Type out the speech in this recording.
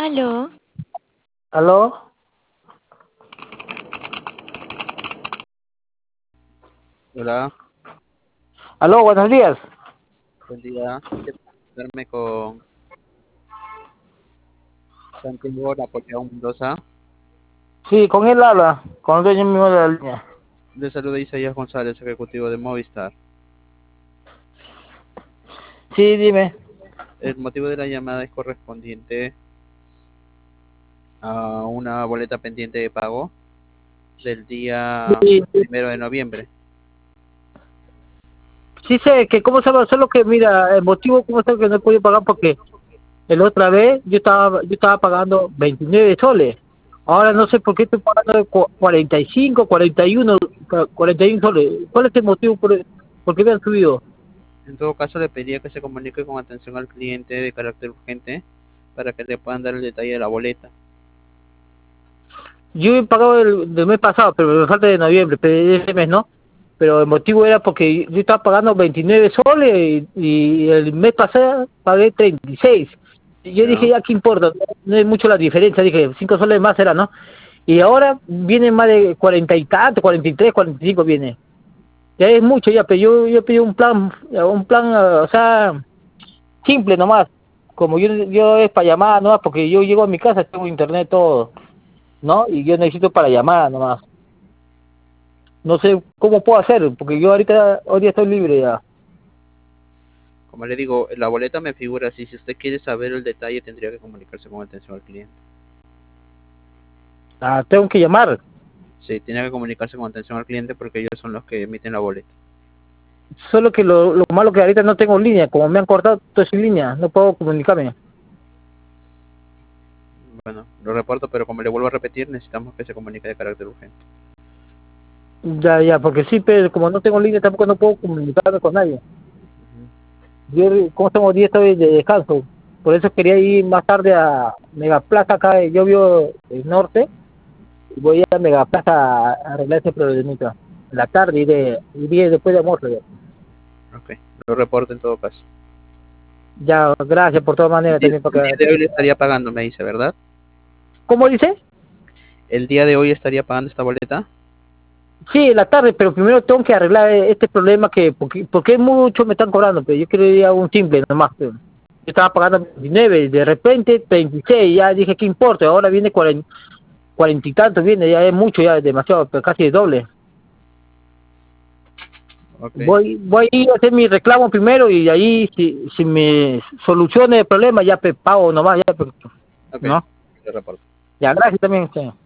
Aló. ¿Aló? Hola, ¿Aló? Buenos días. buen día. ¿Qué tal? Verme con Santiago Napoleón Mendoza. Sí, con él habla, con el dueño mismo de la línea. Le saluda Isaías González, ejecutivo de Movistar. Sí, dime. El motivo de la llamada es correspondiente a una boleta pendiente de pago del día Sí, 1 de noviembre. sí sé que cómo se llama, solo que mira, el motivo cómo sé que no he podido pagar porque la otra vez yo estaba pagando 29 soles. Ahora no sé por qué estoy pagando 45, 41, 41 soles. ¿Cuál es el motivo por qué me han subido? En todo caso, le pediría que se comunique con atención al cliente de carácter urgente para que le puedan dar el detalle de la boleta. Yo he pagado del mes pasado, pero me falta de noviembre, pero ese mes no. Pero el motivo era porque yo estaba pagando 29 soles y el mes pasado pagué 36. Y yo dije, ¿Ya? ya, ¿qué importa? No es mucho la diferencia, dije, 5 soles más era, ¿no? Y ahora viene más de 40 y tanto, 43, 45 viene. Ya es mucho ya, pero yo pedí un plan, o sea, simple nomás. Como yo es para llamar nomás, porque yo llego a mi casa, tengo internet todo, ¿no? Y yo necesito para llamar nomás. No sé cómo puedo hacer, porque yo hoy día estoy libre ya. Como le digo, la boleta me figura así. Si usted quiere saber el detalle, tendría que comunicarse con atención al cliente. Ah, tengo que llamar. Sí, tiene que comunicarse con atención al cliente porque ellos son los que emiten la boleta. Solo que lo malo que ahorita no tengo línea, como me han cortado todo sin línea, no puedo comunicarme. Bueno, lo reporto, pero como le vuelvo a repetir, necesitamos que se comunique de carácter urgente. Ya, ya, porque sí, pero como no tengo línea tampoco no puedo comunicarme con nadie. Yo, como tengo 10 estoy de descanso, por eso quería ir más tarde a Megaplaza acá, yo vivo el norte, y voy a Megaplaza a arreglar ese problemita. En la tarde iré después de almuerzo ya. Ok, lo reporto en todo caso. Ya, gracias por todas maneras también El día porque... de hoy le estaría pagando, me dice, ¿verdad? ¿Cómo dice? El día de hoy estaría pagando esta boleta. Sí, en la tarde, pero primero tengo que arreglar este problema porque muchos me están cobrando, pero yo quiero ir a un simple nomás. Pero yo estaba pagando 29, de repente 36, ya dije, ¿qué importa? Ahora viene 40, 40 y tantos, viene, ya es mucho, ya es demasiado, pero casi el doble. Ok, Voy a ir a hacer mi reclamo primero y ahí, si me solucione el problema, ya pago nomás, ya, ok, ¿no? lo reporto. Ya, gracias también. Sí.